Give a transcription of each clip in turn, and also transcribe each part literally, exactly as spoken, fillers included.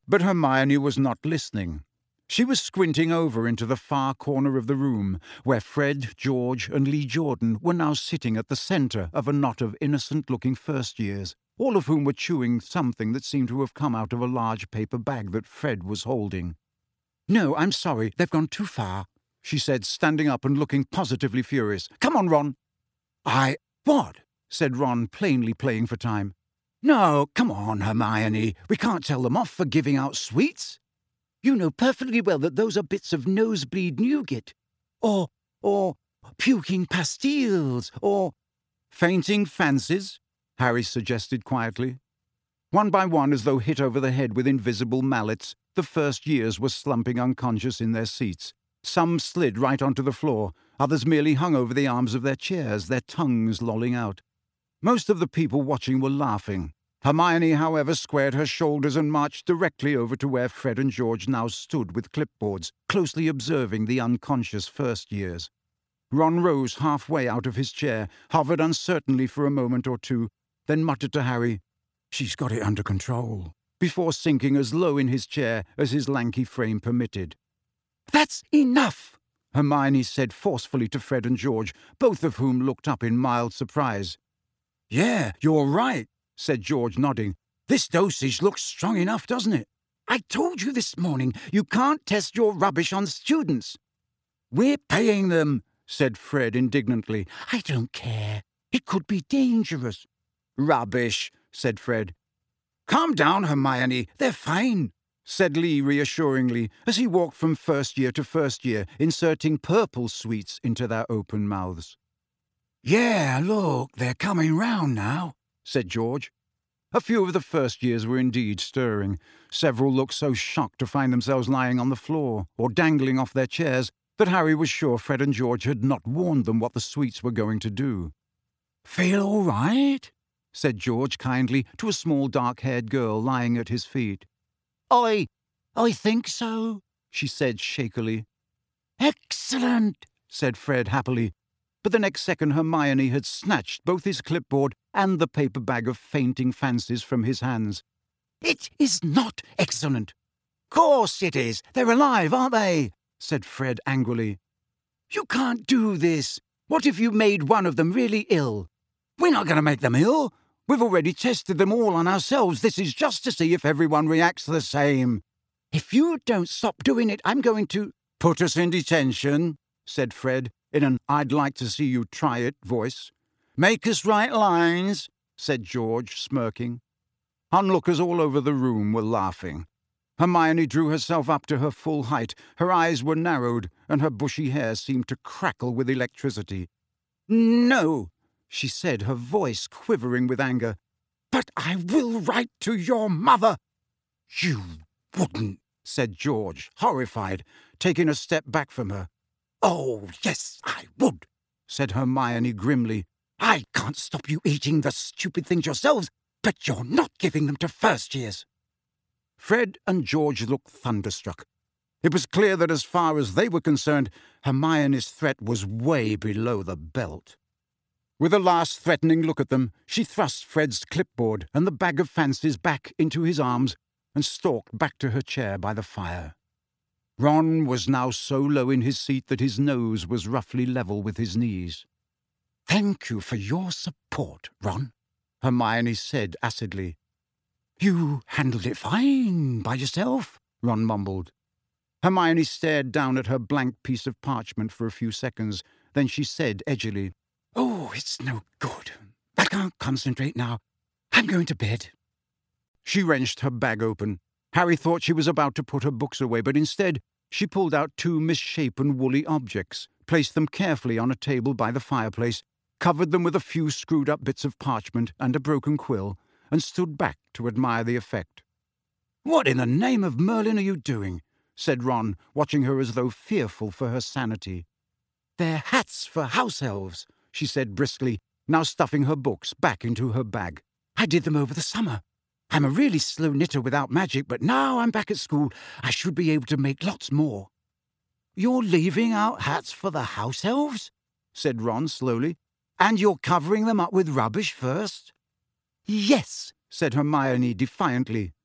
But Hermione was not listening. She was squinting over into the far corner of the room, where Fred, George, and Lee Jordan were now sitting at the centre of a knot of innocent-looking first-years, all of whom were chewing something that seemed to have come out of a large paper bag that Fred was holding. "No, I'm sorry, they've gone too far," she said, standing up and looking positively furious. "Come on, Ron." "I... what?" said Ron, plainly playing for time. "No, come on, Hermione. We can't tell them off for giving out sweets. You know perfectly well that those are bits of nosebleed nougat. Or, or, puking pastilles, or—" "Fainting fancies," Harry suggested quietly. One by one, as though hit over the head with invisible mallets, the first years were slumping unconscious in their seats. Some slid right onto the floor, others merely hung over the arms of their chairs, their tongues lolling out. Most of the people watching were laughing. Hermione, however, squared her shoulders and marched directly over to where Fred and George now stood with clipboards, closely observing the unconscious first years. Ron rose halfway out of his chair, hovered uncertainly for a moment or two, then muttered to Harry, "She's got it under control," before sinking as low in his chair as his lanky frame permitted. "That's enough," Hermione said forcefully to Fred and George, both of whom looked up in mild surprise. "Yeah, you're right," said George, nodding. "This dosage looks strong enough, doesn't it? I told you this morning you can't test your rubbish on students." "We're paying them," said Fred indignantly. "I don't care. It could be dangerous." "Rubbish," said Fred. "Calm down, Hermione. They're fine," said Lee reassuringly, as he walked from first year to first year, inserting purple sweets into their open mouths. "Yeah, look, they're coming round now," said George. A few of the first years were indeed stirring. Several looked so shocked to find themselves lying on the floor or dangling off their chairs that Harry was sure Fred and George had not warned them what the sweets were going to do. "Feel all right?" said George kindly to a small dark-haired girl lying at his feet. I... I think so," she said shakily. "Excellent," said Fred happily. But the next second Hermione had snatched both his clipboard and the paper bag of fainting fancies from his hands. "It is not excellent." "Course it is. They're alive, aren't they?" said Fred angrily. "You can't do this. What if you made one of them really ill?" "We're not going to make them ill. We've already tested them all on ourselves. This is just to see if everyone reacts the same." "If you don't stop doing it, I'm going to—" "Put us in detention," said Fred, in an I'd-like-to-see-you-try-it voice. "Make us write lines," said George, smirking. Onlookers all over the room were laughing. Hermione drew herself up to her full height. Her eyes were narrowed, and her bushy hair seemed to crackle with electricity. "No," she said, her voice quivering with anger. "But I will write to your mother." "You wouldn't," said George, horrified, taking a step back from her. "Oh, yes, I would," said Hermione grimly. "I can't stop you eating the stupid things yourselves, but you're not giving them to first years." Fred and George looked thunderstruck. It was clear that as far as they were concerned, Hermione's threat was way below the belt. With a last threatening look at them, she thrust Fred's clipboard and the bag of fancies back into his arms and stalked back to her chair by the fire. Ron was now so low in his seat that his nose was roughly level with his knees. "Thank you for your support, Ron," Hermione said acidly. "You handled it fine by yourself," Ron mumbled. Hermione stared down at her blank piece of parchment for a few seconds. Then she said edgily, "Oh, it's no good. I can't concentrate now. I'm going to bed." She wrenched her bag open. Harry thought she was about to put her books away, but instead she pulled out two misshapen woolly objects, placed them carefully on a table by the fireplace, covered them with a few screwed-up bits of parchment and a broken quill, and stood back to admire the effect. "What in the name of Merlin are you doing?" said Ron, watching her as though fearful for her sanity. "They're hats for house elves," she said briskly, now stuffing her books back into her bag. "I did them over the summer. I'm a really slow knitter without magic, but now I'm back at school, I should be able to make lots more." "You're leaving out hats for the house elves?" said Ron slowly. "And you're covering them up with rubbish first?" "Yes," said Hermione defiantly,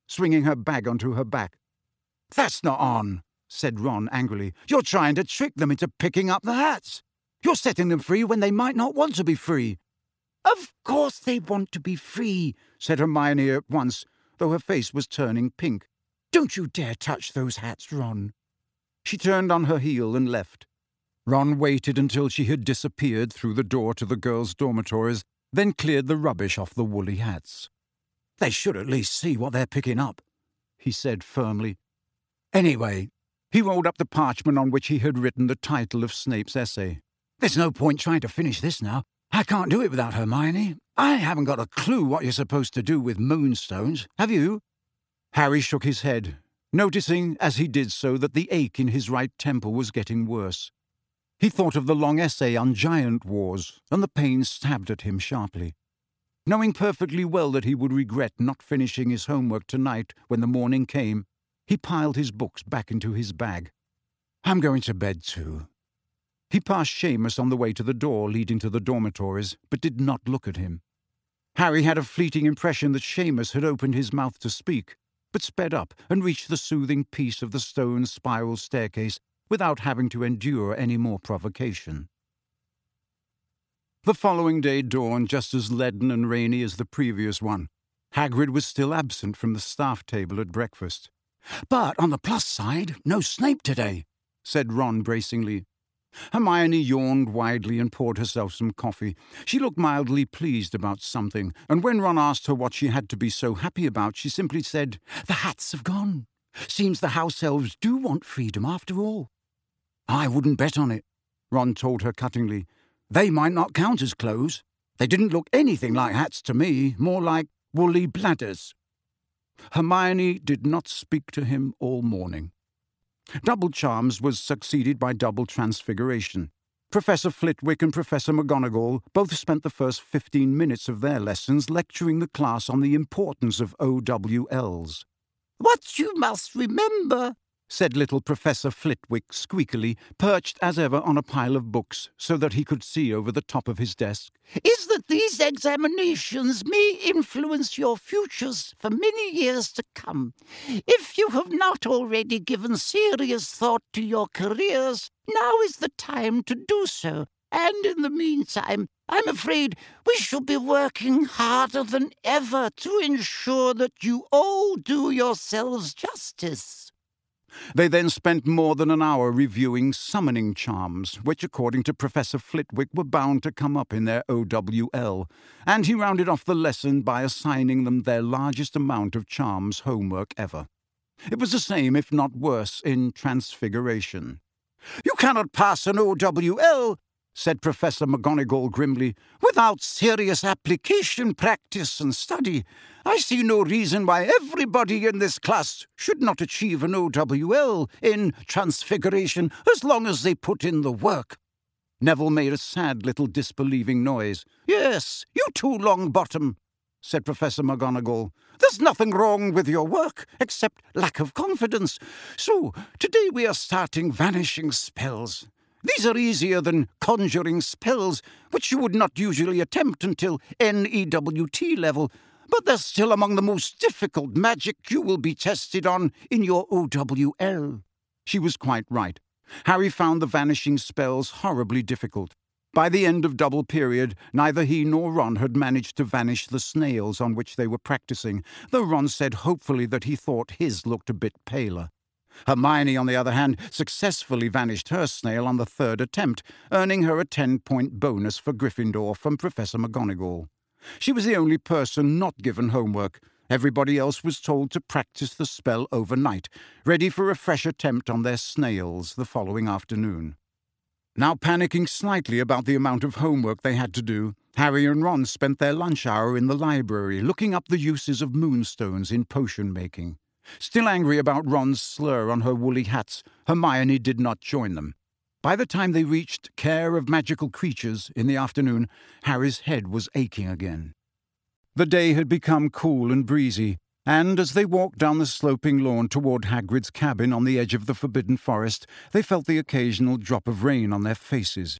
swinging her bag onto her back. "That's not on," said Ron angrily. "You're trying to trick them into picking up the hats. You're setting them free when they might not want to be free." "Of course they want to be free," said Hermione at once, though her face was turning pink. "Don't you dare touch those hats, Ron." She turned on her heel and left. Ron waited until she had disappeared through the door to the girls' dormitories, then cleared the rubbish off the woolly hats. "They should at least see what they're picking up," he said firmly. "Anyway," he rolled up the parchment on which he had written the title of Snape's essay. "There's no point trying to finish this now. I can't do it without Hermione. I haven't got a clue what you're supposed to do with moonstones, have you?" Harry shook his head, noticing as he did so that the ache in his right temple was getting worse. He thought of the long essay on giant wars, and the pain stabbed at him sharply. Knowing perfectly well that he would regret not finishing his homework tonight when the morning came, he piled his books back into his bag. "I'm going to bed too." He passed Seamus on the way to the door leading to the dormitories, but did not look at him. Harry had a fleeting impression that Seamus had opened his mouth to speak, but sped up and reached the soothing peace of the stone spiral staircase without having to endure any more provocation. The following day dawned just as leaden and rainy as the previous one. Hagrid was still absent from the staff table at breakfast. "But on the plus side, no Snape today," said Ron bracingly. Hermione yawned widely and poured herself some coffee. She looked mildly pleased about something, and when Ron asked her what she had to be so happy about, she simply said, "The hats have gone. Seems the house elves do want freedom after all." "I wouldn't bet on it," Ron told her cuttingly. "They might not count as clothes. They didn't look anything like hats to me, more like woolly bladders." Hermione did not speak to him all morning. Double Charms was succeeded by Double Transfiguration. Professor Flitwick and Professor McGonagall both spent the first fifteen minutes of their lessons lecturing the class on the importance of O W Ls. "What you must remember," said little Professor Flitwick squeakily, perched as ever on a pile of books so that he could see over the top of his desk, "is that these examinations may influence your futures for many years to come. If you have not already given serious thought to your careers, now is the time to do so. And in the meantime, I'm afraid we shall be working harder than ever to ensure that you all do yourselves justice." They then spent more than an hour reviewing summoning charms, which, according to Professor Flitwick, were bound to come up in their O W L, and he rounded off the lesson by assigning them their largest amount of charms homework ever. It was the same, if not worse, in Transfiguration. "You cannot pass an O W L," said Professor McGonagall grimly, "without serious application, practice, and study. I see no reason why everybody in this class should not achieve an O W L in Transfiguration as long as they put in the work." Neville made a sad little disbelieving noise. "Yes, you too, Longbottom," said Professor McGonagall. "There's nothing wrong with your work except lack of confidence. So, today we are starting vanishing spells. These are easier than conjuring spells, which you would not usually attempt until N E W T level, but they're still among the most difficult magic you will be tested on in your O W L." She was quite right. Harry found the vanishing spells horribly difficult. By the end of double period, neither he nor Ron had managed to vanish the snails on which they were practicing, though Ron said hopefully that he thought his looked a bit paler. Hermione, on the other hand, successfully vanished her snail on the third attempt, earning her a ten-point bonus for Gryffindor from Professor McGonagall. She was the only person not given homework. Everybody else was told to practice the spell overnight, ready for a fresh attempt on their snails the following afternoon. Now panicking slightly about the amount of homework they had to do, Harry and Ron spent their lunch hour in the library looking up the uses of moonstones in potion-making. Still angry about Ron's slur on her woolly hats, Hermione did not join them. By the time they reached Care of Magical Creatures in the afternoon, Harry's head was aching again. The day had become cool and breezy, and as they walked down the sloping lawn toward Hagrid's cabin on the edge of the Forbidden Forest, they felt the occasional drop of rain on their faces.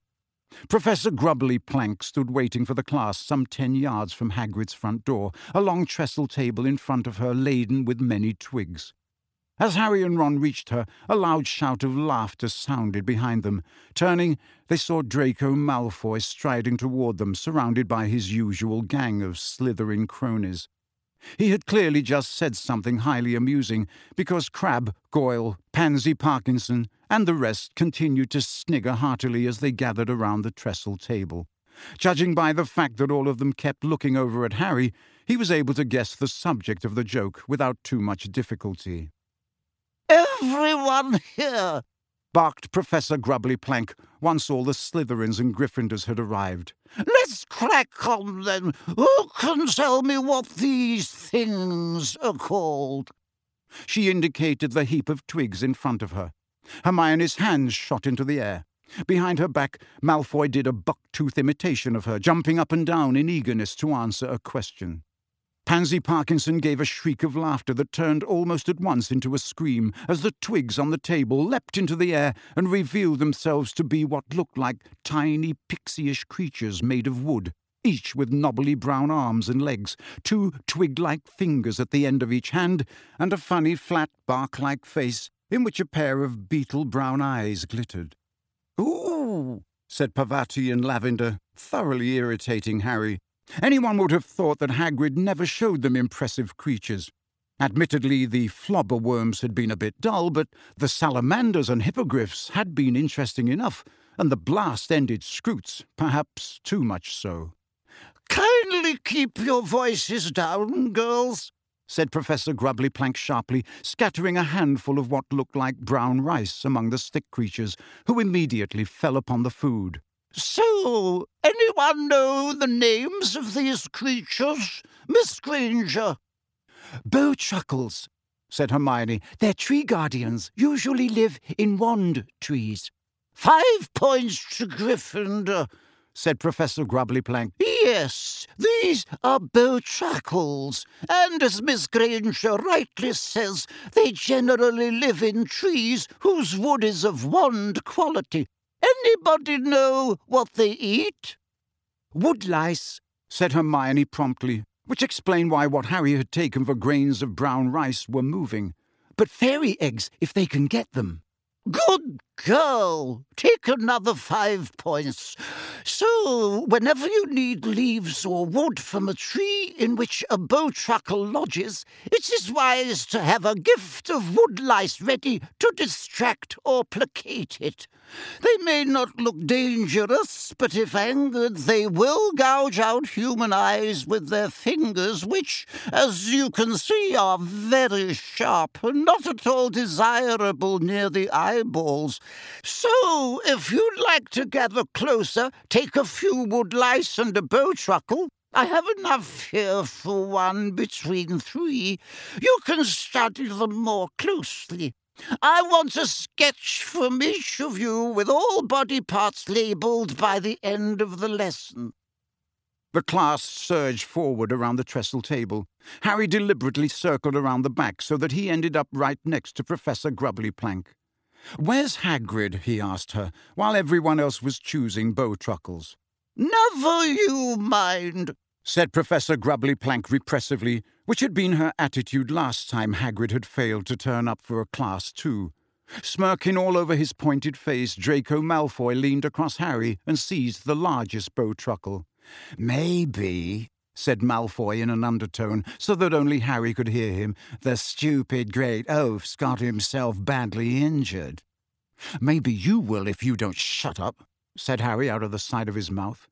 Professor Grubbly Plank stood waiting for the class some ten yards from Hagrid's front door, a long trestle table in front of her laden with many twigs. As Harry and Ron reached her, a loud shout of laughter sounded behind them. Turning, they saw Draco Malfoy striding toward them, surrounded by his usual gang of Slytherin cronies. He had clearly just said something highly amusing, because Crabbe, Goyle, Pansy Parkinson, and the rest continued to snigger heartily as they gathered around the trestle table. Judging by the fact that all of them kept looking over at Harry, he was able to guess the subject of the joke without too much difficulty. "Everyone here!" barked Professor Grubbly Plank, once all the Slytherins and Gryffindors had arrived. "Let's crack on, then. Who can tell me what these things are called?" She indicated the heap of twigs in front of her. Hermione's hands shot into the air. Behind her back, Malfoy did a buck-tooth imitation of her, jumping up and down in eagerness to answer a question. Pansy Parkinson gave a shriek of laughter that turned almost at once into a scream as the twigs on the table leapt into the air and revealed themselves to be what looked like tiny pixie-ish creatures made of wood, each with knobbly brown arms and legs, two twig-like fingers at the end of each hand, and a funny flat bark-like face in which a pair of beetle-brown eyes glittered. "Ooh," said Parvati and Lavender, thoroughly irritating Harry. Anyone would have thought that Hagrid never showed them impressive creatures. Admittedly, the flobberworms had been a bit dull, but the salamanders and hippogriffs had been interesting enough, and the blast-ended scroots perhaps too much so. "Kindly keep your voices down, girls," said Professor Grubbly Plank sharply, scattering a handful of what looked like brown rice among the stick creatures, who immediately fell upon the food. "So, anyone know the names of these creatures? Miss Granger?" "Bowtruckles," said Hermione. "They're tree guardians, usually live in wand trees." "Five points to Gryffindor," said Professor Grubbly Plank. "Yes, these are Bowtruckles, and as Miss Granger rightly says, they generally live in trees whose wood is of wand quality. Anybody know what they eat?" "Woodlice," said Hermione promptly, which explained why what Harry had taken for grains of brown rice were moving. "But fairy eggs, if they can get them." "Good girl! Take another five points. So, whenever you need leaves or wood from a tree in which a bowtruckle lodges, it is wise to have a gift of woodlice ready to distract or placate it. They may not look dangerous, but if angered, they will gouge out human eyes with their fingers, which, as you can see, are very sharp and not at all desirable near the eyeballs. So, if you'd like to gather closer, take a few woodlice and a bowtruckle. I have enough here for one between three. You can study them more closely. I want a sketch from each of you with all body parts labelled by the end of the lesson." The class surged forward around the trestle table. Harry deliberately circled around the back so that he ended up right next to Professor Grubbly Plank. "Where's Hagrid?" he asked her, while everyone else was choosing bowtruckles. "Never you mind," said Professor Grubbly Plank repressively, which had been her attitude last time Hagrid had failed to turn up for a class too. Smirking all over his pointed face, Draco Malfoy leaned across Harry and seized the largest bowtruckle. "Maybe," said Malfoy in an undertone, so that only Harry could hear him, "the stupid great oaf's got himself badly injured." "Maybe you will if you don't shut up," said Harry out of the side of his mouth.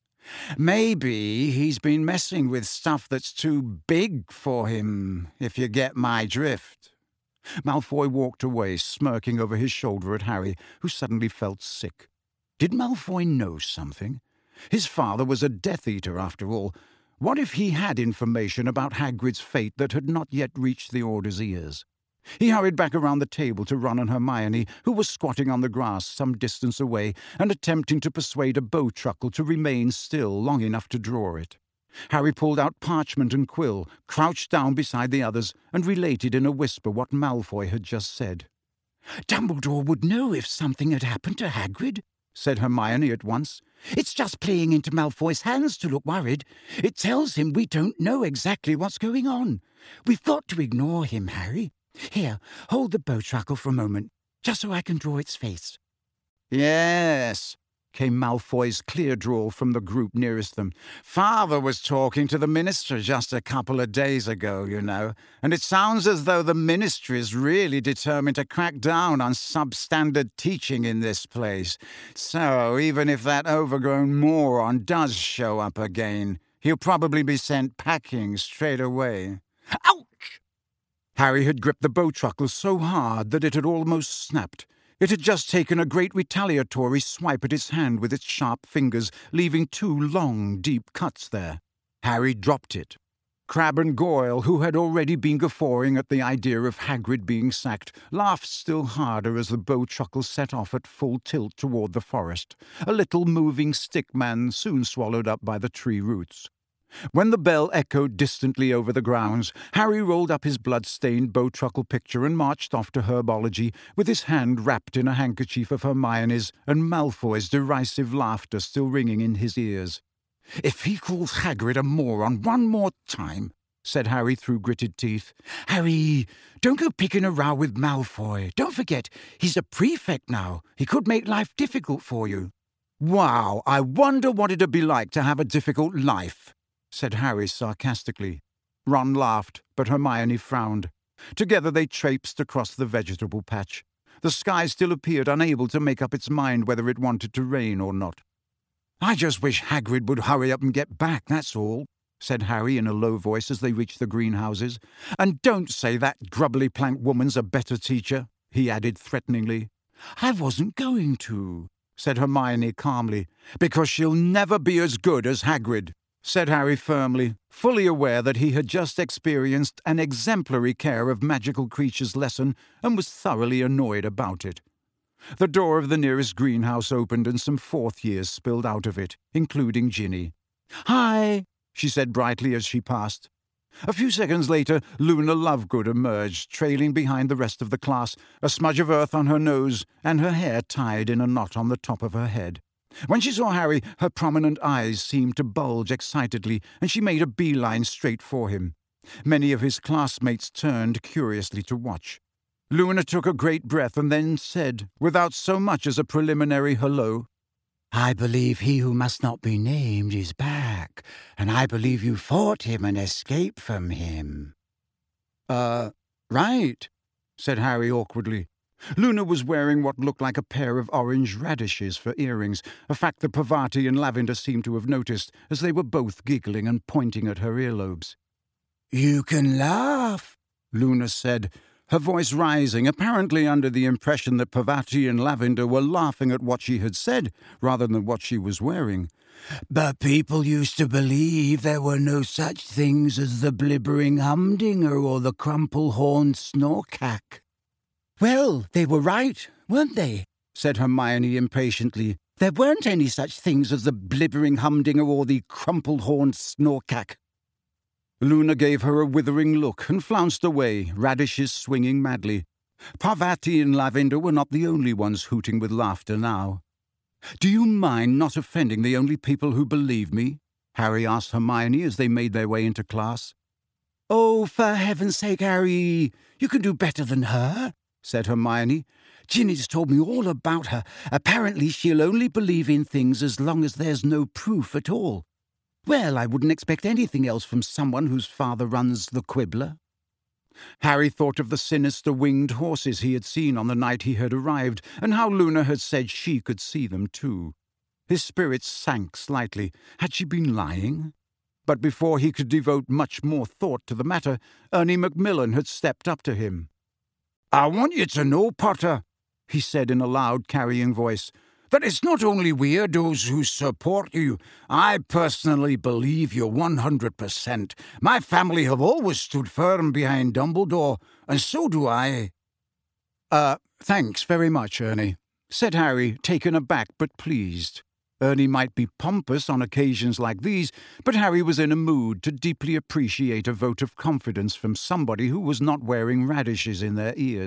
"Maybe he's been messing with stuff that's too big for him, if you get my drift." Malfoy walked away, smirking over his shoulder at Harry, who suddenly felt sick. Did Malfoy know something? His father was a Death Eater, after all. What if he had information about Hagrid's fate that had not yet reached the Order's ears? He hurried back around the table to Ron and Hermione, who were squatting on the grass some distance away and attempting to persuade a bowtruckle to remain still long enough to draw it. Harry pulled out parchment and quill, crouched down beside the others, and related in a whisper what Malfoy had just said. "Dumbledore would know if something had happened to Hagrid," said Hermione at once. "It's just playing into Malfoy's hands to look worried. It tells him we don't know exactly what's going on. We've got to ignore him, Harry. Here, hold the Bowtruckle for a moment, just so I can draw its face." "Yes," came Malfoy's clear drawl from the group nearest them. "Father was talking to the Minister just a couple of days ago, you know, and it sounds as though the Ministry is really determined to crack down on substandard teaching in this place. So, even if that overgrown moron does show up again, he'll probably be sent packing straight away." Ouch! Harry had gripped the Bowtruckle so hard that it had almost snapped. It had just taken a great retaliatory swipe at his hand with its sharp fingers, leaving two long, deep cuts there. Harry dropped it. Crabbe and Goyle, who had already been guffawing at the idea of Hagrid being sacked, laughed still harder as the Bowtruckle set off at full tilt toward the forest, a little moving stick man soon swallowed up by the tree roots. When the bell echoed distantly over the grounds, Harry rolled up his blood-stained Bowtruckle picture and marched off to Herbology, with his hand wrapped in a handkerchief of Hermione's and Malfoy's derisive laughter still ringing in his ears. "If he calls Hagrid a moron one more time," said Harry through gritted teeth. "Harry, don't go picking a row with Malfoy. Don't forget, he's a prefect now. He could make life difficult for you." "Wow, I wonder what it'd be like to have a difficult life," said Harry sarcastically. Ron laughed, but Hermione frowned. Together they traipsed across the vegetable patch. The sky still appeared unable to make up its mind whether it wanted to rain or not. "I just wish Hagrid would hurry up and get back, that's all," said Harry in a low voice as they reached the greenhouses. "And don't say that grubbly plank woman's a better teacher," he added threateningly. "I wasn't going to," said Hermione calmly. "Because she'll never be as good as Hagrid," said Harry firmly, fully aware that he had just experienced an exemplary care of magical creatures lesson and was thoroughly annoyed about it. The door of the nearest greenhouse opened and some fourth years spilled out of it, including Ginny. "Hi," she said brightly as she passed. A few seconds later, Luna Lovegood emerged, trailing behind the rest of the class, a smudge of earth on her nose and her hair tied in a knot on the top of her head. When she saw Harry, her prominent eyes seemed to bulge excitedly, and she made a beeline straight for him. Many of his classmates turned curiously to watch. Luna took a great breath and then said, without so much as a preliminary hello, "I believe he who must not be named is back, and I believe you fought him and escaped from him." Uh, right, said Harry awkwardly. Luna was wearing what looked like a pair of orange radishes for earrings, a fact that Parvati and Lavender seemed to have noticed, as they were both giggling and pointing at her earlobes. "You can laugh," Luna said, her voice rising, apparently under the impression that Parvati and Lavender were laughing at what she had said, rather than what she was wearing. "But people used to believe there were no such things as the blibbering humdinger or the crumple-horned snorkack." "Well, they were right, weren't they?" said Hermione impatiently. "There weren't any such things as the blibbering humdinger or the crumple-horned snorkack." Luna gave her a withering look and flounced away, radishes swinging madly. Parvati and Lavender were not the only ones hooting with laughter now. "Do you mind not offending the only people who believe me?" Harry asked Hermione as they made their way into class. "Oh, for heaven's sake, Harry, you can do better than her," said Hermione. "Ginny's told me all about her. Apparently she'll only believe in things as long as there's no proof at all. Well, I wouldn't expect anything else from someone whose father runs the Quibbler." Harry thought of the sinister winged horses he had seen on the night he had arrived, and how Luna had said she could see them too. His spirits sank slightly. Had she been lying? But before he could devote much more thought to the matter, Ernie Macmillan had stepped up to him. "I want you to know, Potter," he said in a loud, carrying voice, "that it's not only weirdos who support you. I personally believe you one hundred percent. My family have always stood firm behind Dumbledore, and so do I." Uh, thanks very much, Ernie, said Harry, taken aback but pleased. Ernie might be pompous on occasions like these, but Harry was in a mood to deeply appreciate a vote of confidence from somebody who was not wearing radishes in their ears.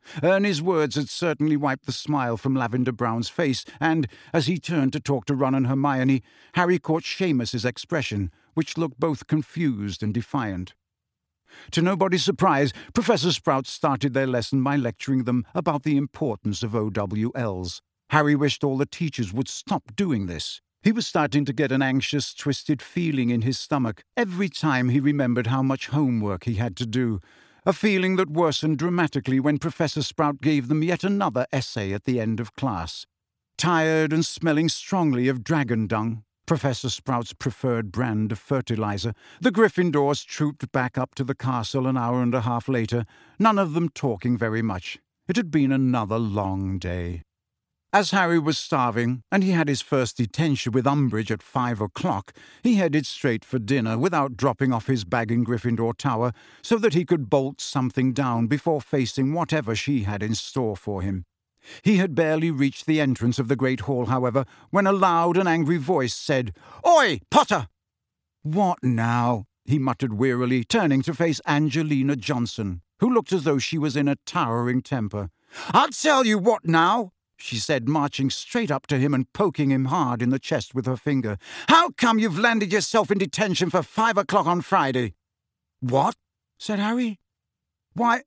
Ernie's words had certainly wiped the smile from Lavender Brown's face, and, as he turned to talk to Ron and Hermione, Harry caught Seamus's expression, which looked both confused and defiant. To nobody's surprise, Professor Sprout started their lesson by lecturing them about the importance of O W Ls. Harry wished all the teachers would stop doing this. He was starting to get an anxious, twisted feeling in his stomach every time he remembered how much homework he had to do, a feeling that worsened dramatically when Professor Sprout gave them yet another essay at the end of class. Tired and smelling strongly of dragon dung, Professor Sprout's preferred brand of fertilizer, the Gryffindors trooped back up to the castle an hour and a half later, none of them talking very much. It had been another long day. As Harry was starving, and he had his first detention with Umbridge at five o'clock, he headed straight for dinner without dropping off his bag in Gryffindor Tower so that he could bolt something down before facing whatever she had in store for him. He had barely reached the entrance of the Great Hall, however, when a loud and angry voice said, "Oi, Potter!" "What now?" he muttered wearily, turning to face Angelina Johnson, who looked as though she was in a towering temper. "I'll tell you what now," she said, marching straight up to him and poking him hard in the chest with her finger. "How come you've landed yourself in detention for five o'clock on Friday?" "What?" said Harry. "Why,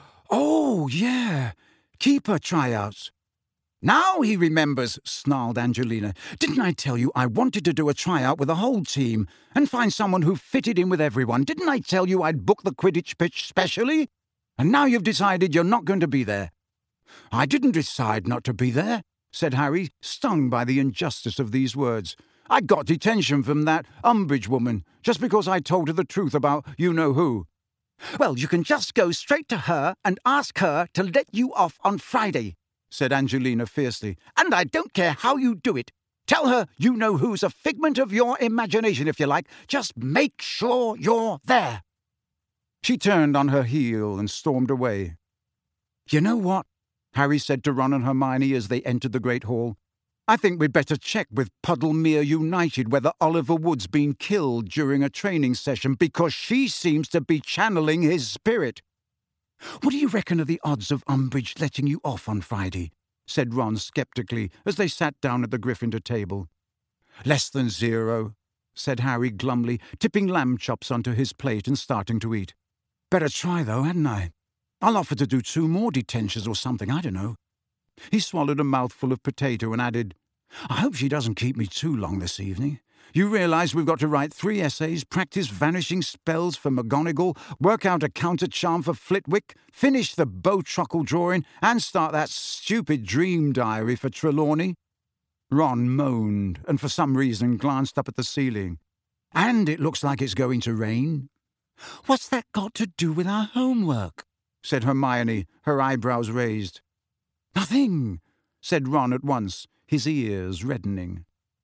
oh, yeah, keeper tryouts." "Now he remembers," snarled Angelina. "Didn't I tell you I wanted to do a tryout with the whole team and find someone who fitted in with everyone? Didn't I tell you I'd book the Quidditch pitch specially? And now you've decided you're not going to be there." "I didn't decide not to be there," said Harry, stung by the injustice of these words. "I got detention from that Umbridge woman, just because I told her the truth about you-know-who." "Well, you can just go straight to her and ask her to let you off on Friday," said Angelina fiercely. "And I don't care how you do it. Tell her you-know-who's a figment of your imagination, if you like. Just make sure you're there." She turned on her heel and stormed away. "You know what?" Harry said to Ron and Hermione as they entered the Great Hall. "I think we'd better check with Puddlemere United whether Oliver Wood's been killed during a training session, because she seems to be channeling his spirit." "What do you reckon of the odds of Umbridge letting you off on Friday?" said Ron sceptically as they sat down at the Gryffindor table. "Less than zero," said Harry glumly, tipping lamb chops onto his plate and starting to eat. "Better try, though, hadn't I? I'll offer to do two more detentions or something, I don't know." He swallowed a mouthful of potato and added, "I hope she doesn't keep me too long this evening. You realise we've got to write three essays, practice vanishing spells for McGonagall, work out a counter-charm for Flitwick, finish the Bowtruckle drawing, and start that stupid dream diary for Trelawney." Ron moaned and for some reason glanced up at the ceiling. "And it looks like it's going to rain." "What's that got to do with our homework?" said Hermione, her eyebrows raised. "Nothing," said Ron at once, his ears reddening.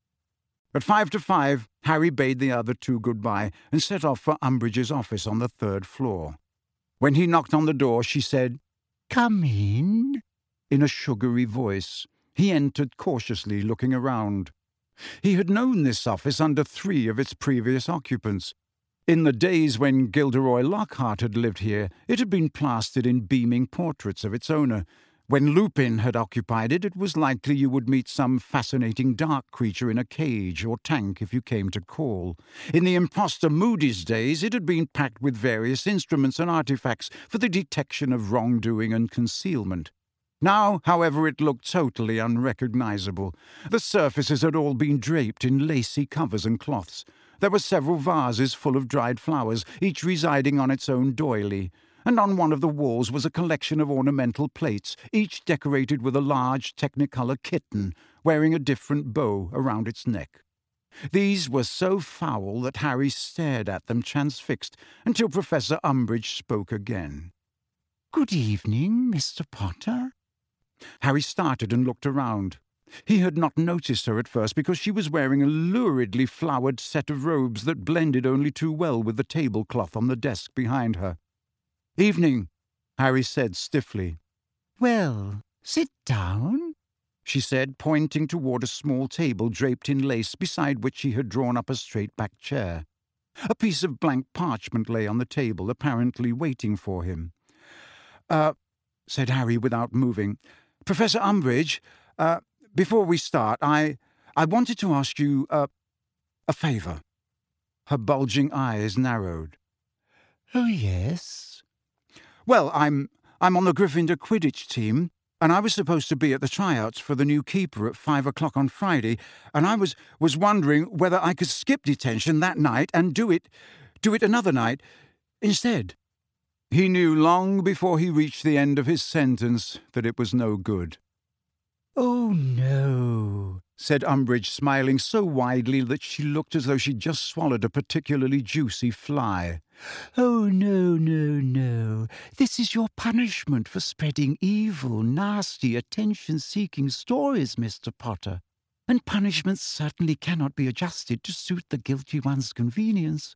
At five to five, Harry bade the other two goodbye and set off for Umbridge's office on the third floor. When he knocked on the door, she said, "Come in," in a sugary voice. He entered cautiously, looking around. He had known this office under three of its previous occupants. In the days when Gilderoy Lockhart had lived here, it had been plastered in beaming portraits of its owner. When Lupin had occupied it, it was likely you would meet some fascinating dark creature in a cage or tank if you came to call. In the imposter Moody's days, it had been packed with various instruments and artifacts for the detection of wrongdoing and concealment. Now, however, it looked totally unrecognizable. The surfaces had all been draped in lacy covers and cloths. There were several vases full of dried flowers, each residing on its own doily, and on one of the walls was a collection of ornamental plates, each decorated with a large Technicolor kitten, wearing a different bow around its neck. These were so foul that Harry stared at them transfixed until Professor Umbridge spoke again. "Good evening, Mister Potter." Harry started and looked around. He had not noticed her at first because she was wearing a luridly flowered set of robes that blended only too well with the tablecloth on the desk behind her. "Evening," Harry said stiffly. "Well, sit down," she said, pointing toward a small table draped in lace beside which she had drawn up a straight-backed chair. A piece of blank parchment lay on the table, apparently waiting for him. Uh, said Harry without moving. "Professor Umbridge, uh, before we start, I, I wanted to ask you, uh, a favour." Her bulging eyes narrowed. "Oh, yes?" "Well, I'm, I'm on the Gryffindor Quidditch team, and I was supposed to be at the tryouts for the new keeper at five o'clock on Friday, and I was, was wondering whether I could skip detention that night and do it, do it another night instead." He knew long before he reached the end of his sentence that it was no good. "Oh, no," said Umbridge, smiling so widely that she looked as though she'd just swallowed a particularly juicy fly. "Oh, no, no, no. This is your punishment for spreading evil, nasty, attention-seeking stories, Mister Potter. And punishments certainly cannot be adjusted to suit the guilty one's convenience.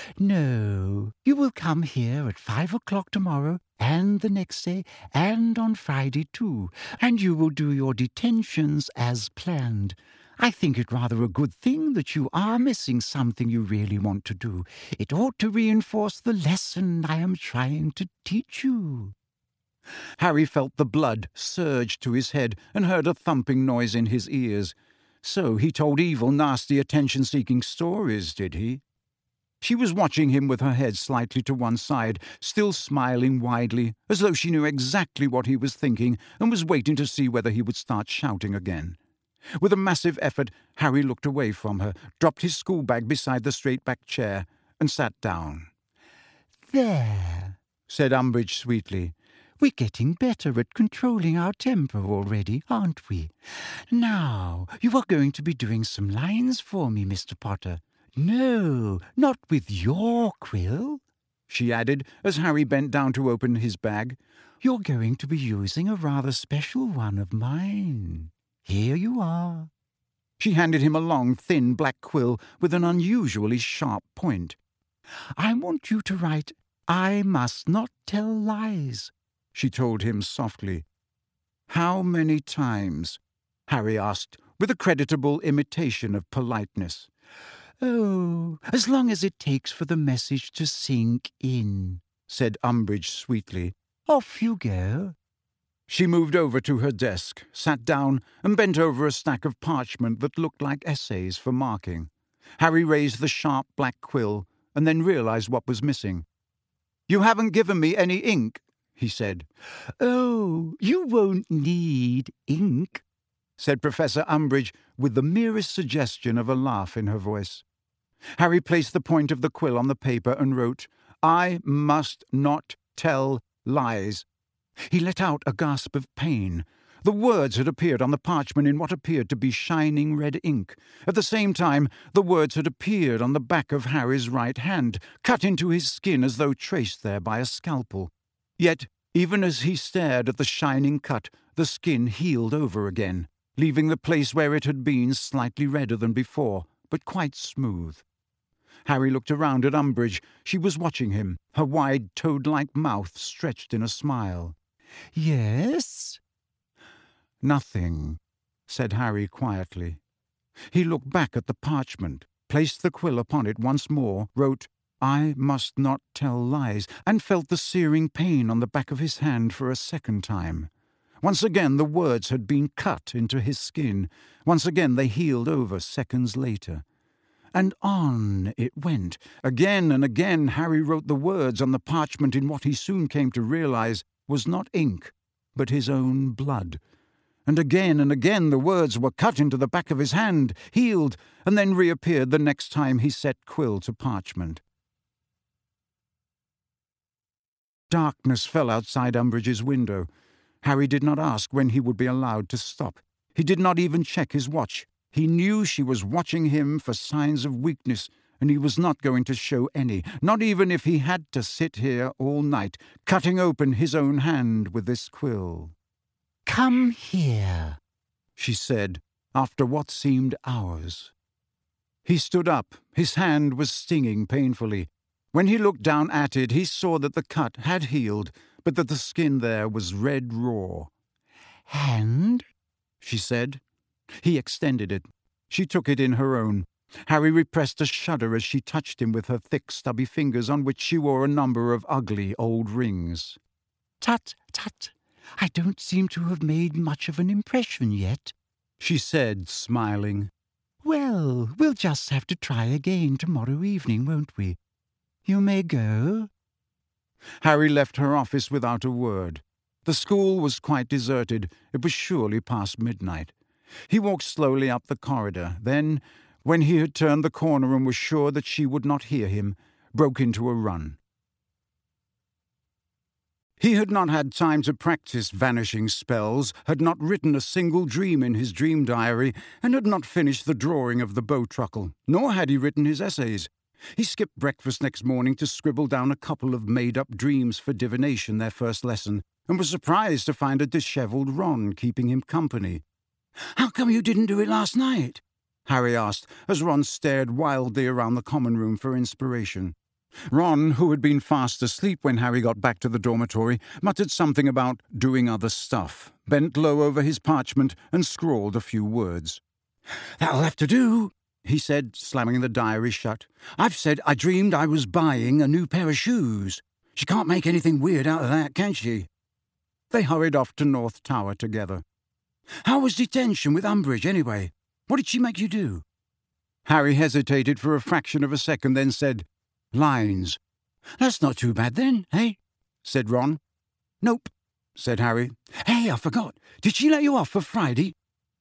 No, you will come here at five o'clock tomorrow, and the next day, and on Friday too, and you will do your detentions as planned. I think it rather a good thing that you are missing something you really want to do. It ought to reinforce the lesson I am trying to teach you." Harry felt the blood surge to his head and heard a thumping noise in his ears. So he told evil, nasty, attention-seeking stories, did he? She was watching him with her head slightly to one side, still smiling widely, as though she knew exactly what he was thinking and was waiting to see whether he would start shouting again. With a massive effort, Harry looked away from her, dropped his schoolbag beside the straight-backed chair, and sat down. "There," said Umbridge sweetly. "We're getting better at controlling our temper already, aren't we? Now, you are going to be doing some lines for me, Mister Potter. No, not with your quill," she added, as Harry bent down to open his bag. "You're going to be using a rather special one of mine. Here you are." She handed him a long, thin black quill with an unusually sharp point. "I want you to write, 'I must not tell lies,'" she told him softly. "How many times?" Harry asked, with a creditable imitation of politeness. "Oh, as long as it takes for the message to sink in," said Umbridge sweetly. "Off you go." She moved over to her desk, sat down, and bent over a stack of parchment that looked like essays for marking. Harry raised the sharp black quill, and then realized what was missing. "You haven't given me any ink," he said. "Oh, you won't need ink," said Professor Umbridge, with the merest suggestion of a laugh in her voice. Harry placed the point of the quill on the paper and wrote, "I must not tell lies." He let out a gasp of pain. The words had appeared on the parchment in what appeared to be shining red ink. At the same time, the words had appeared on the back of Harry's right hand, cut into his skin as though traced there by a scalpel. Yet, even as he stared at the shining cut, the skin healed over again, leaving the place where it had been slightly redder than before, but quite smooth. Harry looked around at Umbridge. She was watching him, her wide toad-like mouth stretched in a smile. "Yes?" "Nothing," said Harry quietly. He looked back at the parchment, placed the quill upon it once more, wrote, "I must not tell lies," and felt the searing pain on the back of his hand for a second time. Once again the words had been cut into his skin. Once again they healed over seconds later. And on it went. Again and again Harry wrote the words on the parchment in what he soon came to realize was not ink, but his own blood. And again and again the words were cut into the back of his hand, healed, and then reappeared the next time he set quill to parchment. Darkness fell outside Umbridge's window. Harry did not ask when he would be allowed to stop. He did not even check his watch. He knew she was watching him for signs of weakness, and he was not going to show any, not even if he had to sit here all night, cutting open his own hand with this quill. "Come here," she said, after what seemed hours. He stood up. His hand was stinging painfully. When he looked down at it, he saw that the cut had healed, but that the skin there was red raw. "Hand?" she said. He extended it. She took it in her own. Harry repressed a shudder as she touched him with her thick, stubby fingers on which she wore a number of ugly old rings. "Tut, tut. I don't seem to have made much of an impression yet," she said, smiling. "Well, we'll just have to try again tomorrow evening, won't we? You may go." Harry left her office without a word. The school was quite deserted. It was surely past midnight. He walked slowly up the corridor, then, when he had turned the corner and was sure that she would not hear him, broke into a run. He had not had time to practice vanishing spells, had not written a single dream in his dream diary, and had not finished the drawing of the Bowtruckle, nor had he written his essays. He skipped breakfast next morning to scribble down a couple of made-up dreams for divination, their first lesson, and was surprised to find a dishevelled Ron keeping him company. "How come you didn't do it last night?" Harry asked, as Ron stared wildly around the common room for inspiration. Ron, who had been fast asleep when Harry got back to the dormitory, muttered something about doing other stuff, bent low over his parchment, and scrawled a few words. "That'll have to do," he said, slamming the diary shut. "I've said I dreamed I was buying a new pair of shoes. She can't make anything weird out of that, can she?" They hurried off to North Tower together. "How was detention with Umbridge, anyway? What did she make you do?" Harry hesitated for a fraction of a second, then said, "Lines." "That's not too bad then, eh?" said Ron. "Nope," said Harry. "Hey, I forgot. Did she let you off for Friday?"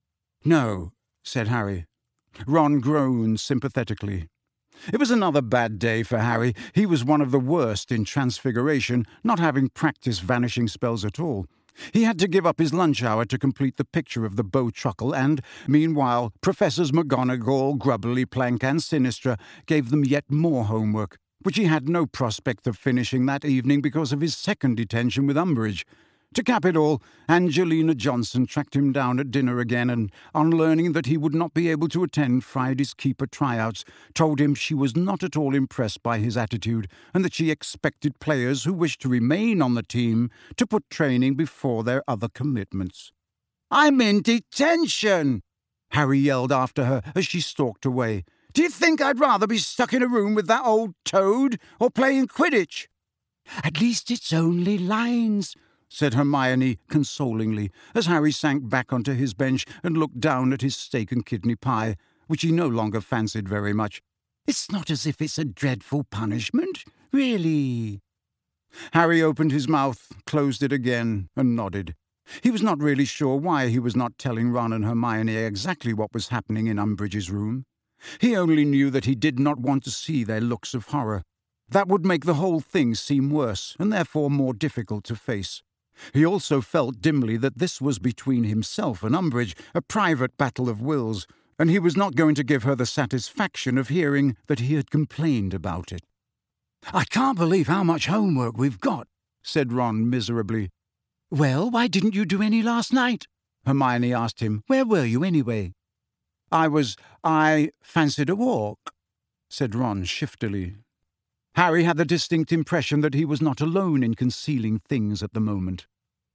"No," said Harry. Ron groaned sympathetically. It was another bad day for Harry. He was one of the worst in Transfiguration, not having practiced vanishing spells at all. He had to give up his lunch hour to complete the picture of the Bowtruckle, and, meanwhile, Professors McGonagall, Grubbly, Plank, and Sinistra gave them yet more homework, which he had no prospect of finishing that evening because of his second detention with Umbridge. To cap it all, Angelina Johnson tracked him down at dinner again, and, on learning that he would not be able to attend Friday's keeper tryouts, told him she was not at all impressed by his attitude, and that she expected players who wished to remain on the team to put training before their other commitments. "I'm in detention!" Harry yelled after her as she stalked away. "Do you think I'd rather be stuck in a room with that old toad, or playing Quidditch?" "At least it's only lines," said Hermione consolingly, as Harry sank back onto his bench and looked down at his steak and kidney pie, which he no longer fancied very much. "It's not as if it's a dreadful punishment, really." Harry opened his mouth, closed it again, and nodded. He was not really sure why he was not telling Ron and Hermione exactly what was happening in Umbridge's room. He only knew that he did not want to see their looks of horror. That would make the whole thing seem worse, and therefore more difficult to face. He also felt dimly that this was between himself and Umbridge, a private battle of wills, and he was not going to give her the satisfaction of hearing that he had complained about it. "I can't believe how much homework we've got," said Ron miserably. "Well, why didn't you do any last night?" Hermione asked him. "Where were you, anyway?" I was... I fancied a walk," said Ron shiftily. Harry had the distinct impression that he was not alone in concealing things at the moment.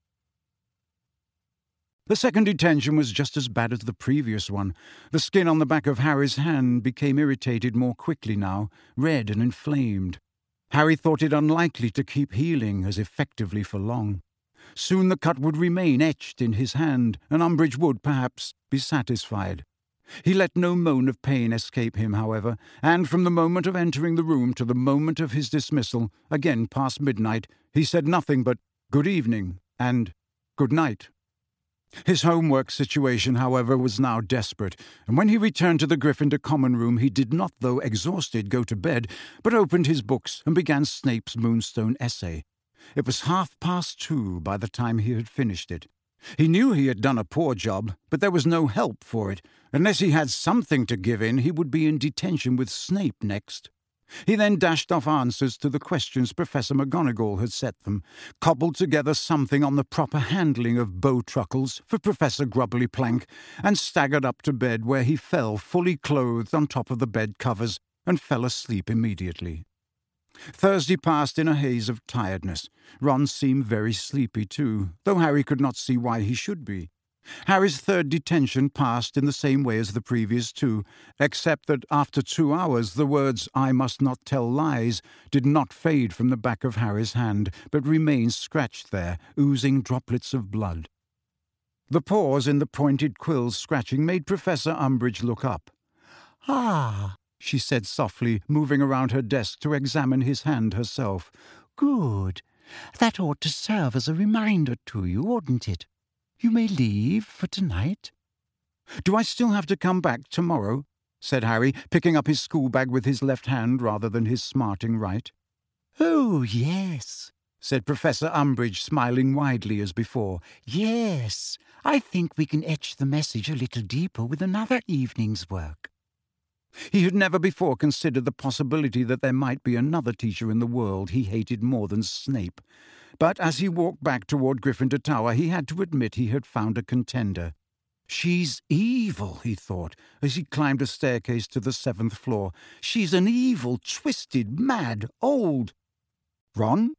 The second detention was just as bad as the previous one. The skin on the back of Harry's hand became irritated more quickly now, red and inflamed. Harry thought it unlikely to keep healing as effectively for long. Soon the cut would remain etched in his hand, and Umbridge would, perhaps, be satisfied. He let no moan of pain escape him, however, and from the moment of entering the room to the moment of his dismissal, again past midnight, he said nothing but "good evening" and "good night." His homework situation, however, was now desperate, and when he returned to the Gryffindor common room he did not, though exhausted, go to bed, but opened his books and began Snape's Moonstone essay. It was half past two by the time he had finished it. He knew he had done a poor job, but there was no help for it. Unless he had something to give in, he would be in detention with Snape next. He then dashed off answers to the questions Professor McGonagall had set them, cobbled together something on the proper handling of Bowtruckles for Professor Grubbly Plank, and staggered up to bed, where he fell fully clothed on top of the bed covers and fell asleep immediately. Thursday passed in a haze of tiredness. Ron seemed very sleepy too, though Harry could not see why he should be. Harry's third detention passed in the same way as the previous two, except that after two hours the words "I must not tell lies" did not fade from the back of Harry's hand, but remained scratched there, oozing droplets of blood. The pause in the pointed quill's scratching made Professor Umbridge look up. "Ah," she said softly, moving around her desk to examine his hand herself. "Good. That ought to serve as a reminder to you, oughtn't it? You may leave for tonight." "Do I still have to come back tomorrow?" said Harry, picking up his schoolbag with his left hand rather than his smarting right. "Oh, yes," said Professor Umbridge, smiling widely as before. "Yes, I think we can etch the message a little deeper with another evening's work." He had never before considered the possibility that there might be another teacher in the world he hated more than Snape. But as he walked back toward Gryffindor Tower, he had to admit he had found a contender. "She's evil," he thought, as he climbed a staircase to the seventh floor. "She's an evil, twisted, mad, old—" Ron?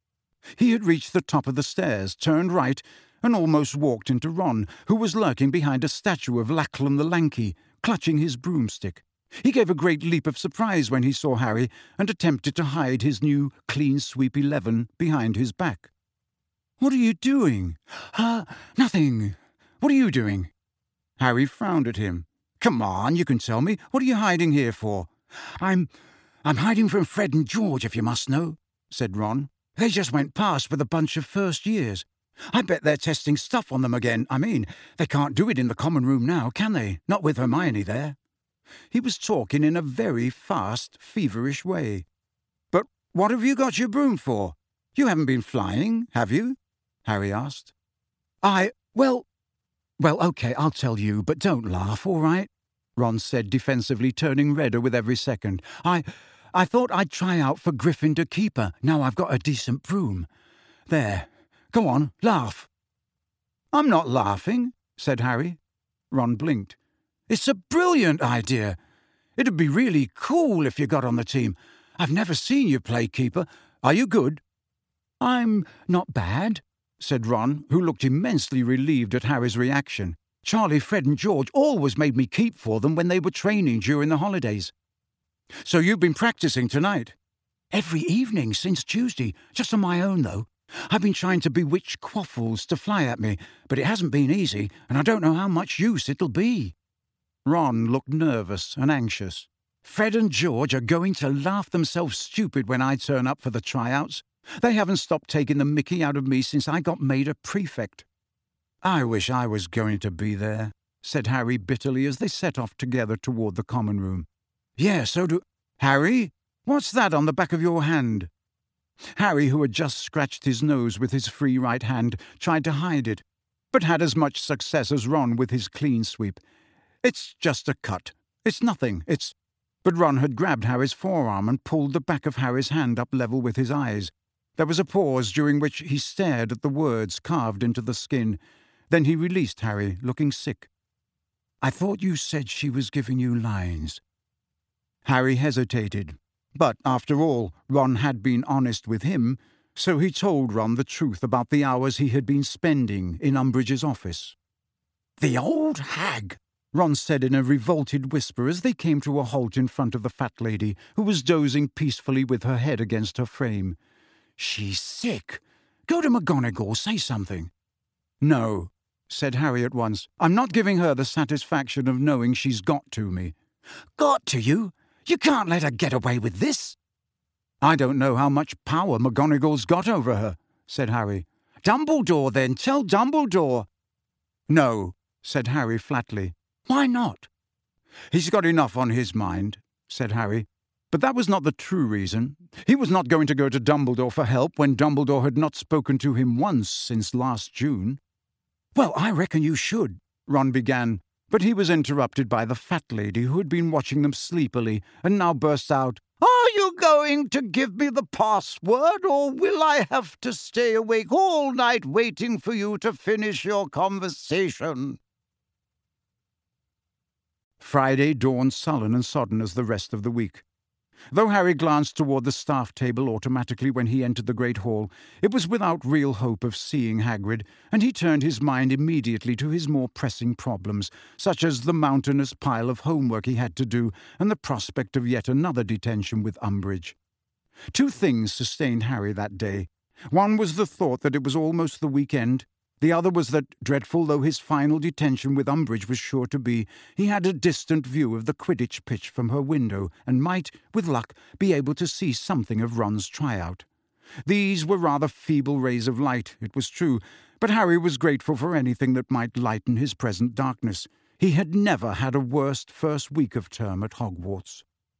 He had reached the top of the stairs, turned right, and almost walked into Ron, who was lurking behind a statue of Lachlan the Lanky, clutching his broomstick. He gave a great leap of surprise when he saw Harry, and attempted to hide his new Clean Sweep eleven behind his back. "What are you doing?" "Ah, uh, nothing. What are you doing?" Harry frowned at him. "Come on, you can tell me. What are you hiding here for?" I'm... I'm hiding from Fred and George, if you must know," said Ron. "They just went past with a bunch of first years. I bet they're testing stuff on them again. I mean, they can't do it in the common room now, can they? Not with Hermione there." He was talking in a very fast, feverish way. "But what have you got your broom for? You haven't been flying, have you?" Harry asked. I... well... Well, OK, I'll tell you, but don't laugh, all right?" Ron said defensively, turning redder with every second. I... I thought I'd try out for Gryffindor Keeper, now I've got a decent broom. There. Go on, laugh." "I'm not laughing," said Harry. Ron blinked. "It's a brilliant idea. It'd be really cool if you got on the team. I've never seen you play keeper. Are you good?" "I'm not bad," said Ron, who looked immensely relieved at Harry's reaction. "Charlie, Fred and George always made me keep for them when they were training during the holidays." "So you've been practicing tonight?" "Every evening since Tuesday, just on my own, though. I've been trying to bewitch Quaffles to fly at me, but it hasn't been easy, and I don't know how much use it'll be." Ron looked nervous and anxious. "Fred and George are going to laugh themselves stupid when I turn up for the tryouts. They haven't stopped taking the mickey out of me since I got made a prefect." "I wish I was going to be there," said Harry bitterly as they set off together toward the common room. "Yeah, so do—" "Harry, what's that on the back of your hand?" Harry, who had just scratched his nose with his free right hand, tried to hide it, but had as much success as Ron with his clean sweep. "It's just a cut. It's nothing. It's—" But Ron had grabbed Harry's forearm and pulled the back of Harry's hand up level with his eyes. There was a pause during which he stared at the words carved into the skin. Then he released Harry, looking sick. "I thought you said she was giving you lines." Harry hesitated. But, after all, Ron had been honest with him, so he told Ron the truth about the hours he had been spending in Umbridge's office. "The old hag!" Ron said in a revolted whisper as they came to a halt in front of the fat lady, who was dozing peacefully with her head against her frame. "She's sick. Go to McGonagall, say something." "No," said Harry at once. "I'm not giving her the satisfaction of knowing she's got to me." "Got to you? You can't let her get away with this." "I don't know how much power McGonagall's got over her," said Harry. "Dumbledore, then. Tell Dumbledore." "No," said Harry flatly. "Why not?" "He's got enough on his mind," said Harry. But that was not the true reason. He was not going to go to Dumbledore for help when Dumbledore had not spoken to him once since last June. "Well, I reckon you should," Ron began, but he was interrupted by the fat lady who had been watching them sleepily and now burst out, "Are you going to give me the password, or will I have to stay awake all night waiting for you to finish your conversation?" Friday dawned sullen and sodden as the rest of the week. Though Harry glanced toward the staff table automatically when he entered the great hall, it was without real hope of seeing Hagrid, and he turned his mind immediately to his more pressing problems, such as the mountainous pile of homework he had to do and the prospect of yet another detention with Umbridge. Two things sustained Harry that day. One was the thought that it was almost the weekend. The other was that, dreadful though his final detention with Umbridge was sure to be, he had a distant view of the Quidditch pitch from her window, and might, with luck, be able to see something of Ron's tryout. These were rather feeble rays of light, it was true, but Harry was grateful for anything that might lighten his present darkness. He had never had a worse first week of term at Hogwarts.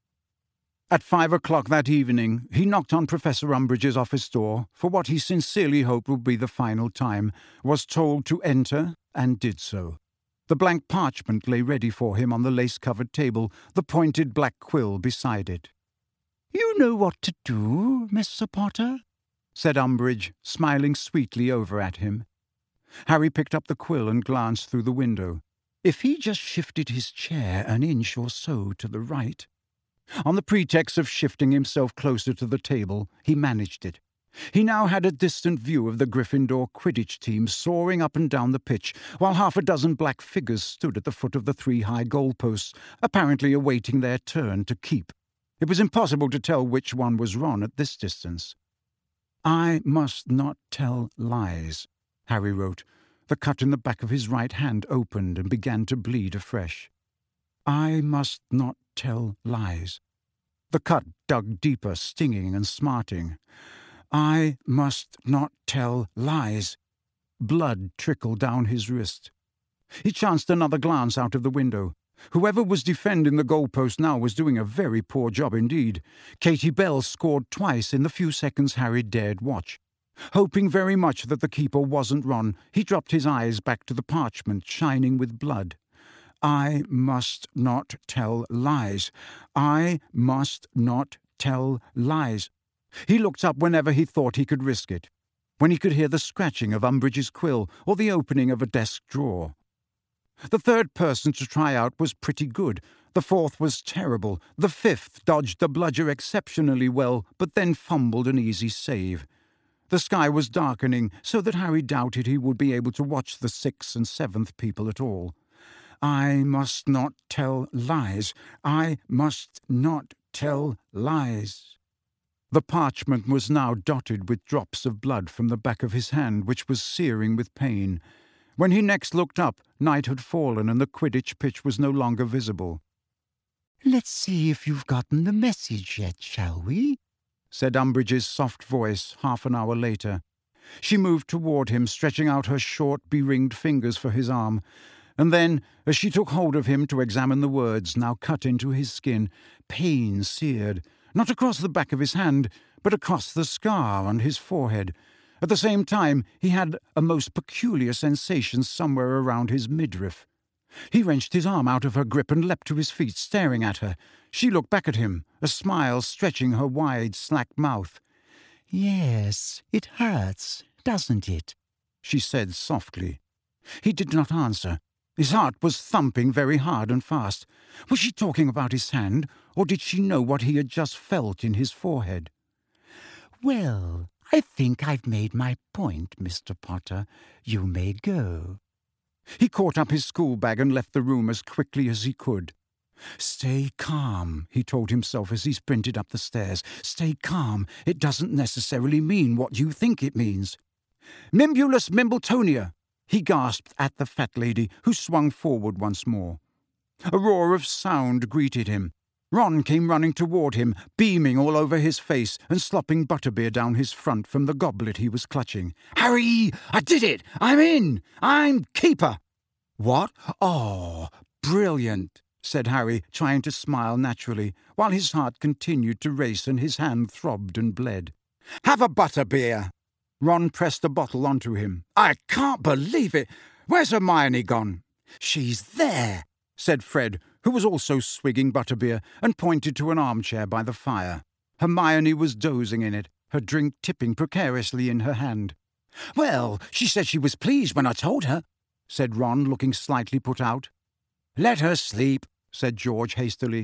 At five o'clock that evening, he knocked on Professor Umbridge's office door for what he sincerely hoped would be the final time, was told to enter, and did so. The blank parchment lay ready for him on the lace-covered table, the pointed black quill beside it. "You know what to do, Mister Potter," said Umbridge, smiling sweetly over at him. Harry picked up the quill and glanced through the window. If he just shifted his chair an inch or so to the right... On the pretext of shifting himself closer to the table, he managed it. He now had a distant view of the Gryffindor Quidditch team soaring up and down the pitch, while half a dozen black figures stood at the foot of the three high goalposts, apparently awaiting their turn to keep. It was impossible to tell which one was Ron at this distance. "I must not tell lies," Harry wrote. The cut in the back of his right hand opened and began to bleed afresh. "I must not tell lies." The cut dug deeper, stinging and smarting. "I must not tell lies." Blood trickled down his wrist. He chanced another glance out of the window. Whoever was defending the goalpost now was doing a very poor job indeed. Katie Bell scored twice in the few seconds Harry dared watch. Hoping very much that the keeper wasn't Ron, he dropped his eyes back to the parchment shining with blood. "I must not tell lies. I must not tell lies." He looked up whenever he thought he could risk it, when he could hear the scratching of Umbridge's quill or the opening of a desk drawer. The third person to try out was pretty good. The fourth was terrible. The fifth dodged the bludger exceptionally well, but then fumbled an easy save. The sky was darkening, so that Harry doubted he would be able to watch the sixth and seventh people at all. "I must not tell lies. I must not tell lies." The parchment was now dotted with drops of blood from the back of his hand, which was searing with pain. When he next looked up, night had fallen and the Quidditch pitch was no longer visible. "Let's see if you've gotten the message yet, shall we?" said Umbridge's soft voice half an hour later. She moved toward him, stretching out her short, beringed fingers for his arm. And then, as she took hold of him to examine the words now cut into his skin, pain seared, not across the back of his hand, but across the scar on his forehead. At the same time, he had a most peculiar sensation somewhere around his midriff. He wrenched his arm out of her grip and leapt to his feet, staring at her. She looked back at him, a smile stretching her wide, slack mouth. "Yes, it hurts, doesn't it?" she said softly. He did not answer. His heart was thumping very hard and fast. Was she talking about his hand, or did she know what he had just felt in his forehead? "Well, I think I've made my point, Mister Potter. You may go." He caught up his school bag and left the room as quickly as he could. "Stay calm," he told himself as he sprinted up the stairs. "Stay calm. It doesn't necessarily mean what you think it means." "Mimbulus Mimbletonia!" he gasped at the fat lady, who swung forward once more. A roar of sound greeted him. Ron came running toward him, beaming all over his face and slopping butterbeer down his front from the goblet he was clutching. "Harry! I did it! I'm in! I'm keeper!" "What? Oh, brilliant!" said Harry, trying to smile naturally, while his heart continued to race and his hand throbbed and bled. "Have a butterbeer!" Ron pressed a bottle onto him. "I can't believe it! Where's Hermione gone?" "She's there," said Fred, who was also swigging butterbeer, and pointed to an armchair by the fire. Hermione was dozing in it, her drink tipping precariously in her hand. "Well, she said she was pleased when I told her," said Ron, looking slightly put out. "Let her sleep," said George hastily.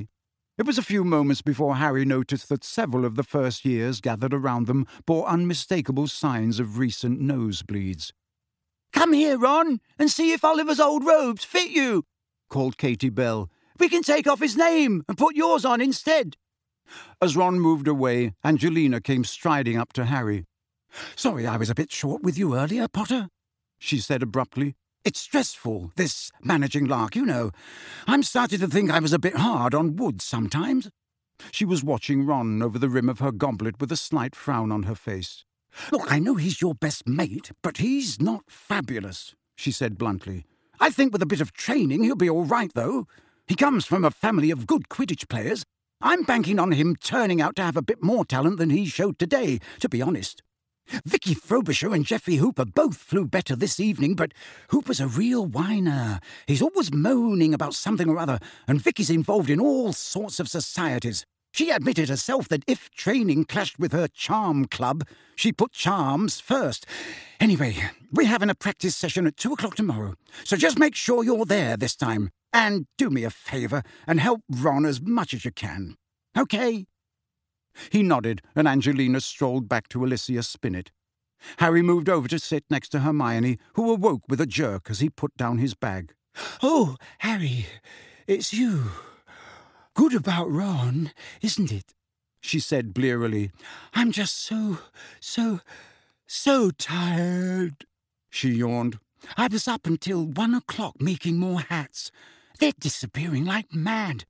It was a few moments before Harry noticed that several of the first years gathered around them bore unmistakable signs of recent nosebleeds. "Come here, Ron, and see if Oliver's old robes fit you," called Katy Bell. "We can take off his name and put yours on instead." As Ron moved away, Angelina came striding up to Harry. "Sorry I was a bit short with you earlier, Potter," she said abruptly. "It's stressful, this managing lark, you know. I'm starting to think I was a bit hard on Wood sometimes." She was watching Ron over the rim of her goblet with a slight frown on her face. "Look, I know he's your best mate, but he's not fabulous," she said bluntly. "I think with a bit of training he'll be all right, though. He comes from a family of good Quidditch players. I'm banking on him turning out to have a bit more talent than he showed today, to be honest. Vicky Frobisher and Jeffrey Hooper both flew better this evening, but Hooper's a real whiner. He's always moaning about something or other, and Vicky's involved in all sorts of societies. She admitted herself that if training clashed with her charm club, she put charms first. Anyway, we're having a practice session at two o'clock tomorrow, so just make sure you're there this time. And do me a favour and help Ron as much as you can. Okay?" He nodded, and Angelina strolled back to Alicia Spinnet. Harry moved over to sit next to Hermione, who awoke with a jerk as he put down his bag. "Oh, Harry, it's you. Good about Ron, isn't it?" she said blearily. "I'm just so, so, so tired." She yawned. "I was up until one o'clock making more hats. They're disappearing like mad."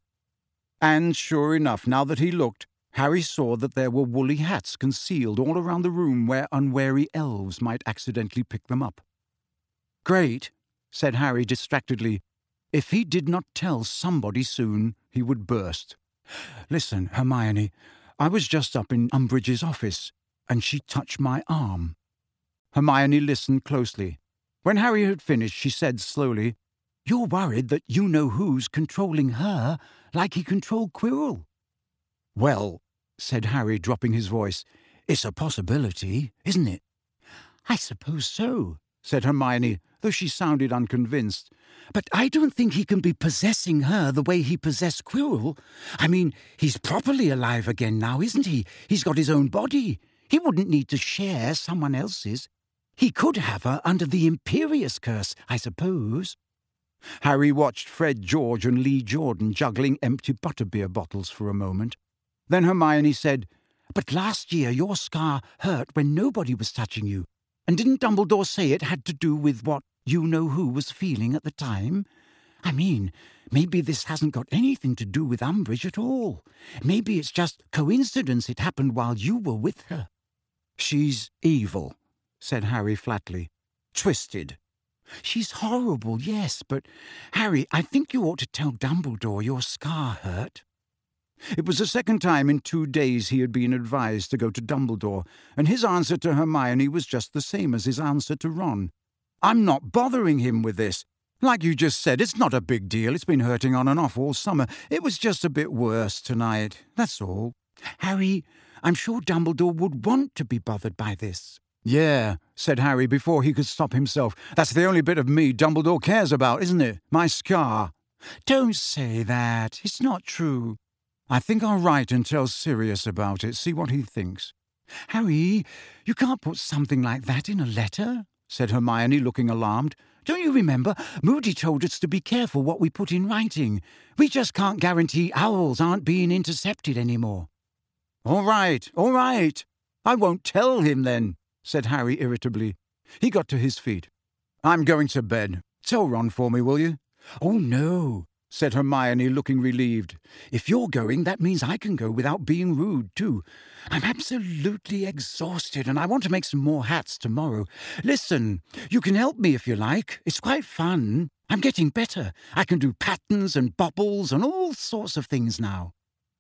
And sure enough, now that he looked, Harry saw that there were woolly hats concealed all around the room where unwary elves might accidentally pick them up. "Great," said Harry distractedly. If he did not tell somebody soon, he would burst. "Listen, Hermione, I was just up in Umbridge's office, and she touched my arm." Hermione listened closely. When Harry had finished, she said slowly, "You're worried that you-know-who's controlling her like he controlled Quirrell." "Well," said Harry, dropping his voice, "it's a possibility, isn't it?" "I suppose so," said Hermione, though she sounded unconvinced. "But I don't think he can be possessing her the way he possessed Quirrell. I mean, he's properly alive again now, isn't he? He's got his own body. He wouldn't need to share someone else's. He could have her under the Imperius curse, I suppose." Harry watched Fred George and Lee Jordan juggling empty butterbeer bottles for a moment. Then Hermione said, "But last year your scar hurt when nobody was touching you. And didn't Dumbledore say it had to do with what you-know-who was feeling at the time? I mean, maybe this hasn't got anything to do with Umbridge at all. Maybe it's just coincidence it happened while you were with her." "She's evil," said Harry flatly. "Twisted." "She's horrible, yes, but, Harry, I think you ought to tell Dumbledore your scar hurt." It was the second time in two days he had been advised to go to Dumbledore, and his answer to Hermione was just the same as his answer to Ron. "I'm not bothering him with this. Like you just said, it's not a big deal. It's been hurting on and off all summer. It was just a bit worse tonight, that's all." "Harry, I'm sure Dumbledore would want to be bothered by this." "Yeah," said Harry before he could stop himself. "That's the only bit of me Dumbledore cares about, isn't it? My scar." "Don't say that. It's not true." "I think I'll write and tell Sirius about it, see what he thinks." "Harry, you can't put something like that in a letter," said Hermione, looking alarmed. "Don't you remember? Moody told us to be careful what we put in writing. We just can't guarantee owls aren't being intercepted anymore." "All right, all right. I won't tell him then," said Harry irritably. He got to his feet. "I'm going to bed. Tell Ron for me, will you?" "Oh, no," said Hermione, looking relieved. "If you're going, that means I can go without being rude, too. I'm absolutely exhausted, and I want to make some more hats tomorrow. Listen, you can help me if you like. It's quite fun. I'm getting better. I can do patterns and bobbles and all sorts of things now."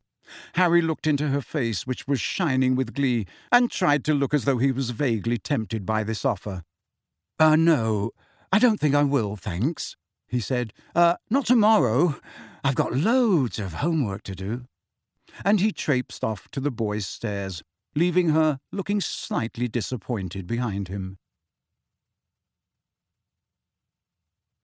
Harry looked into her face, which was shining with glee, and tried to look as though he was vaguely tempted by this offer. Uh, no, I don't think I will, thanks," he said. Uh, not tomorrow. I've got loads of homework to do." And he traipsed off to the boys' stairs, leaving her looking slightly disappointed behind him.